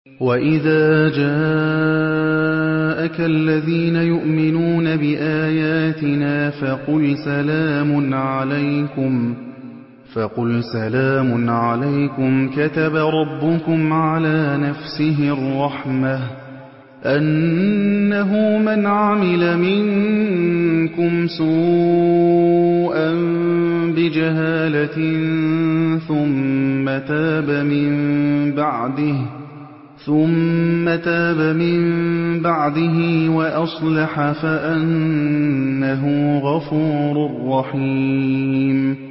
وَإِذَا جَاءَكَ الَّذِينَ يُؤْمِنُونَ بِآيَاتِنَا فَقُلْ سَلَامٌ عَلَيْكُمْ كَتَبَ رَبُّكُمْ عَلَىٰ نَفْسِهِ الرَّحْمَةَ أَنَّهُ مَنْ عَمِلَ مِنكُمْ سُوءًا بِجَهَالَةٍ ثُمَّ تَابَ مِن بَعْدِهِ وَأَصْلَحَ فَأَنَّهُ غَفُورٌ رَّحِيمٌ